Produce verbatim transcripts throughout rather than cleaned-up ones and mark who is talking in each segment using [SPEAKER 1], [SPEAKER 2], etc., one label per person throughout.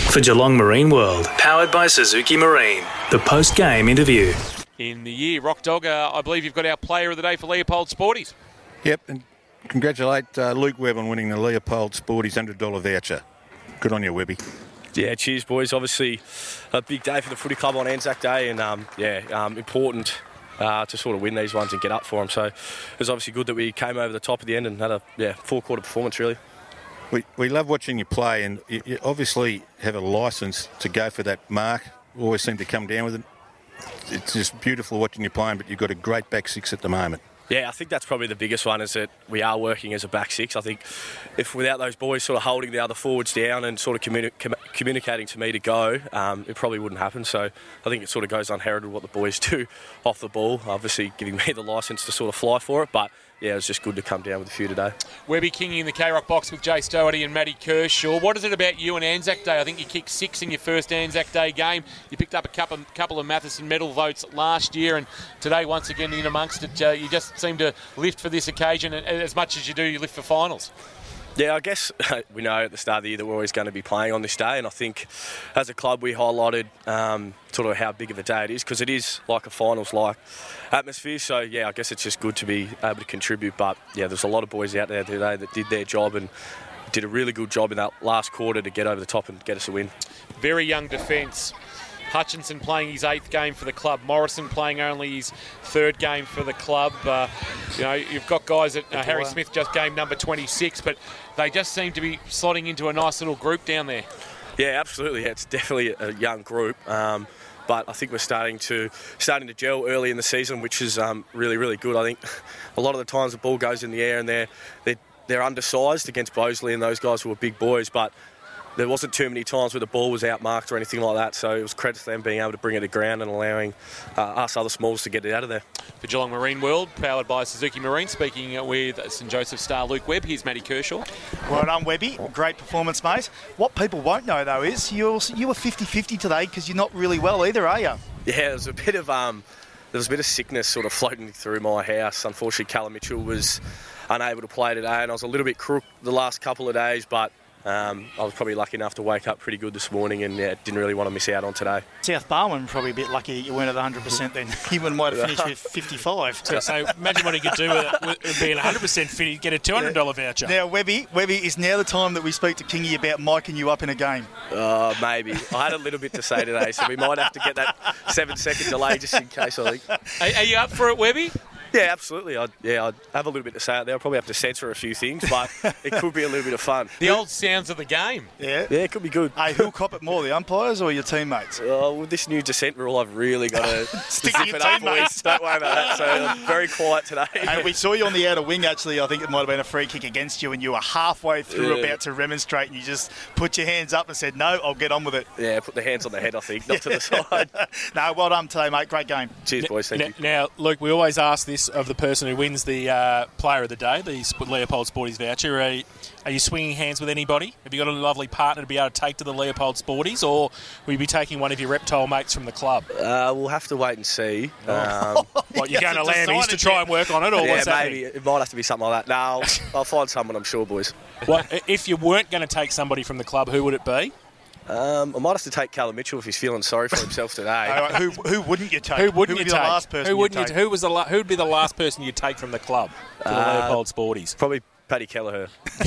[SPEAKER 1] For Geelong Marine World, powered by Suzuki Marine. The post-game interview.
[SPEAKER 2] In the year, Rock Dog, uh, I believe you've got our player of the day for Leopold Sporties.
[SPEAKER 3] Yep, and congratulate uh, Luke Webb on winning the Leopold Sporties one hundred dollars voucher. Good on you, Webby.
[SPEAKER 4] Yeah, cheers, boys. Obviously, a big day for the footy club on Anzac Day, and um, yeah, um, important uh, to sort of win these ones and get up for them. So it was obviously good that we came over the top at the end and had a yeah full quarter performance, really.
[SPEAKER 3] We we love watching you play, and you, you obviously have a licence to go for that mark. Always seem to come down with it. It's just beautiful watching you playing, but you've got a great back six at the moment.
[SPEAKER 4] Yeah, I think that's probably the biggest one, is that we are working as a back six. I think if without those boys sort of holding the other forwards down and sort of communi- com- communicating to me to go, um, it probably wouldn't happen. So I think it sort of goes unheralded what the boys do off the ball, obviously giving me the licence to sort of fly for it. But yeah, it was just good to come down with a few today.
[SPEAKER 2] Webby Kingy in the K-Rock box with Jay Stowarty and Matty Kershaw. What is it about you and Anzac Day? I think you kicked six in your first Anzac Day game. You picked up a couple, couple of Matheson medal votes last year, and today, once again, in amongst it, uh, you just seem to lift for this occasion, and as much as you do, you lift for finals.
[SPEAKER 4] Yeah, I guess we know at the start of the year that we're always going to be playing on this day, and I think as a club we highlighted um, sort of how big of a day it is, because it is like a finals-like atmosphere. So yeah, I guess it's just good to be able to contribute. But yeah, there's a lot of boys out there today that did their job and did a really good job in that last quarter to get over the top and get us a win.
[SPEAKER 2] Very young defence. Hutchinson playing his eighth game for the club. Morrison playing only his third game for the club. Uh, you know, you've got guys at uh, Harry Smith just game number twenty-six, but they just seem to be slotting into a nice little group down there.
[SPEAKER 4] Yeah, absolutely. It's definitely a young group. Um, But I think we're starting to starting to gel early in the season, which is um, really, really good. I think a lot of the times the ball goes in the air and they're, they're, they're undersized against Bosley and those guys who are big boys, but there wasn't too many times where the ball was outmarked or anything like that, so it was credit to them being able to bring it to ground and allowing uh, us other smalls to get it out of there.
[SPEAKER 2] For Geelong Marine World, powered by Suzuki Marine, speaking with St Joseph star Luke Webb, here's Matty Kershaw.
[SPEAKER 5] Well done, Webby. Great performance, mate. What people won't know, though, is you're, you were fifty-fifty today because you're not really well either, are you?
[SPEAKER 4] Yeah, there was a bit of um, there was a bit of sickness sort of floating through my house. Unfortunately, Callum Mitchell was unable to play today, and I was a little bit crook the last couple of days, but Um, I was probably lucky enough to wake up pretty good this morning, and yeah, didn't really want to miss out on today.
[SPEAKER 5] South Barwon probably a bit lucky you weren't at one hundred percent then. You might have finished with fifty-five.
[SPEAKER 6] So, so imagine what he could do with, with being one hundred percent fit. He'd get a two hundred dollars
[SPEAKER 5] yeah.
[SPEAKER 6] voucher.
[SPEAKER 5] Now, Webby, Webby, is now the time that we speak to Kingy about miking you up in a game.
[SPEAKER 4] Uh, maybe. I had a little bit to say today, so we might have to get that seven-second delay just in case, I think.
[SPEAKER 2] Are, are you up for it, Webby?
[SPEAKER 4] Yeah, absolutely. I'd, yeah, I'd have a little bit to say out there. I'll probably have to censor a few things, but it could be a little bit of fun.
[SPEAKER 2] The old sounds of the game.
[SPEAKER 5] Yeah.
[SPEAKER 4] Yeah, it could be good.
[SPEAKER 5] Hey, who'll cop it more, the umpires or your teammates?
[SPEAKER 4] Uh, with this new descent rule, I've really got to
[SPEAKER 5] stick
[SPEAKER 4] zip
[SPEAKER 5] to your
[SPEAKER 4] it up,
[SPEAKER 5] teammates.
[SPEAKER 4] boys. Don't worry about that. So I'm very quiet today.
[SPEAKER 5] Hey, we saw you on the outer wing, actually. I think it might have been a free kick against you, and you were halfway through
[SPEAKER 4] yeah.
[SPEAKER 5] about to remonstrate, and you just put your hands up and said, no, I'll get on with it.
[SPEAKER 4] Yeah, put the hands on the head, I think, not to the side.
[SPEAKER 5] No, well done today, mate. Great game.
[SPEAKER 4] Cheers, boys. Thank
[SPEAKER 6] now,
[SPEAKER 4] you.
[SPEAKER 6] Now, Luke, we always ask this of the person who wins the uh, player of the day, the Leopold Sporties voucher. Are, are you swinging hands with anybody? Have you got a lovely partner to be able to take to the Leopold Sporties, or will you be taking one of your reptile mates from the club?
[SPEAKER 4] Uh, we'll have to wait and see. Um,
[SPEAKER 6] what, you're going to Lambie's to try and work on it, or
[SPEAKER 4] yeah,
[SPEAKER 6] what's that?
[SPEAKER 4] maybe. It might have to be something like that. No, I'll, I'll find someone, I'm sure, boys.
[SPEAKER 6] Well, if you weren't going to take somebody from the club, who would it be?
[SPEAKER 4] Um, I might have to take Callum Mitchell if he's feeling sorry for himself today.
[SPEAKER 5] All right, who, who wouldn't you take?
[SPEAKER 6] Who wouldn't
[SPEAKER 5] who would
[SPEAKER 6] you
[SPEAKER 5] be
[SPEAKER 6] take?
[SPEAKER 5] The last person
[SPEAKER 6] who wouldn't
[SPEAKER 5] you
[SPEAKER 6] you
[SPEAKER 5] take?
[SPEAKER 6] t- who was the la- who would be the last person you'd take from the club for the
[SPEAKER 4] Uh,
[SPEAKER 6] Leopold Sporties?
[SPEAKER 4] Probably Paddy Kelleher.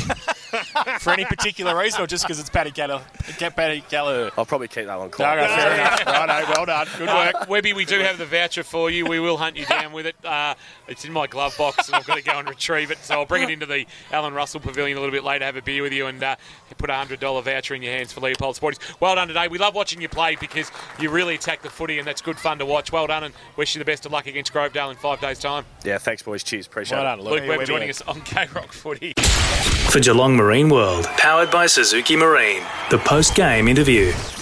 [SPEAKER 6] For any particular reason, or just because it's Paddy Gallagher? Paddy Gallagher.
[SPEAKER 4] I'll probably keep that one
[SPEAKER 6] No,
[SPEAKER 4] quiet.
[SPEAKER 6] no, fair enough. Righto, well done. Good work.
[SPEAKER 2] Uh, Webby, we do have the voucher for you. We will hunt you down with it. Uh, it's in my glove box, and I've got to go and retrieve it. So I'll bring it into the Alan Russell Pavilion a little bit later, have a beer with you, and uh, put a one hundred dollars voucher in your hands for Leopold Sporties. Well done today. We love watching you play because you really attack the footy, and that's good fun to watch. Well done, and wish you the best of luck against Grovedale in five days' time.
[SPEAKER 4] Yeah, thanks, boys. Cheers. Appreciate
[SPEAKER 6] Well
[SPEAKER 4] it.
[SPEAKER 6] done, Luke.
[SPEAKER 2] Luke
[SPEAKER 5] Hey,
[SPEAKER 2] Webb
[SPEAKER 5] Webby.
[SPEAKER 2] joining us on K-Rock Footy.
[SPEAKER 1] For Geelong Marine World, powered by Suzuki Marine. The post-game interview.